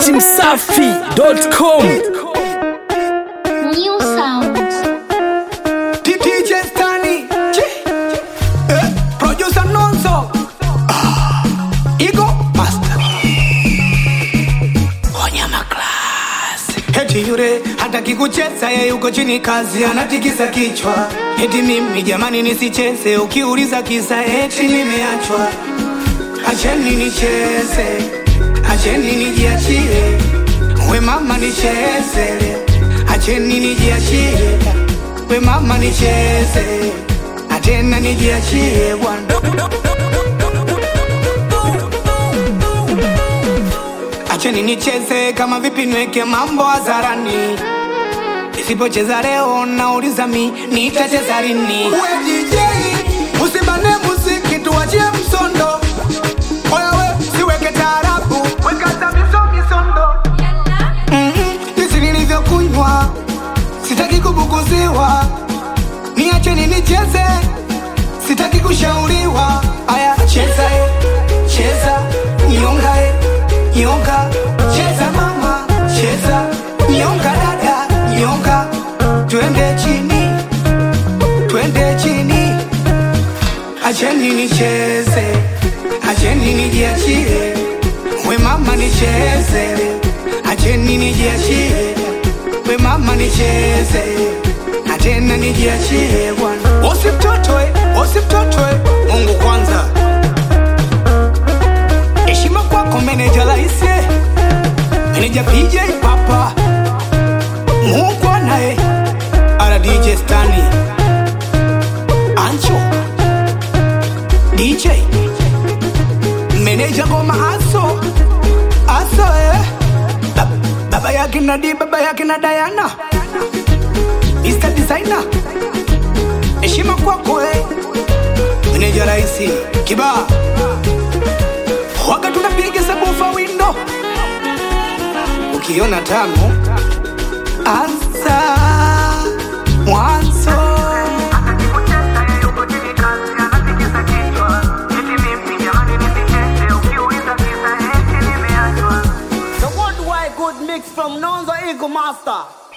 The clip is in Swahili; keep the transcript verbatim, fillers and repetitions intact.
msafi dot com. New sounds. D J Stani, eh, producer Nonso, ah, Ego Master, Wanyama Class. Eti yure hataki kucheza, yeye yuko chini kazi anatikisa kichwa. Eti mimi jamani nisicheze, ukiuliza kisa eti nimeachwa. Acheni nicheze, acheni nijiachie, we mama nicheze. Acheni nijiachie, we mama nicheze, atena nijiachie bwana. Acheni nicheze kama vipi niweke mambo hadharani. Nisipocheza leo nauliza mi nitacheza lini? We D J, usibane muziki tuachie msondo. Oya we, siweke taarabu, weka tabiso misondo. Mm-mm, jinsi nilivyokunywa sitaki kubuguziwa, niacheni nicheze, sitaki kushauriwa. Aya, cheza e, cheza, nyonga e, nyonga, cheza mama, cheza, nyonga dada, nyonga, twende chini, twende chini. Acheni nicheze, acheni nijiachie, we mama nicheze, acheni nijiachie, we mama nicheze, atena nijiachie bwana. Usiptotoe, usiptotoe, Mungu kwanza. Heshima kwako meneja laisi, meneja P J Papa, Mungu anae, ala D J Stani, Ancho, D J, meneja Goma Aso, Aso eh. Baba yake na Di, baba yake na Diana, Mister Designer. Heshima kwako eh, meneja raisi Kiba. Waga tunapiga sabufa window, ukiona tamu anza mwanzo. The worldwide good mix from Nonso Ego Master.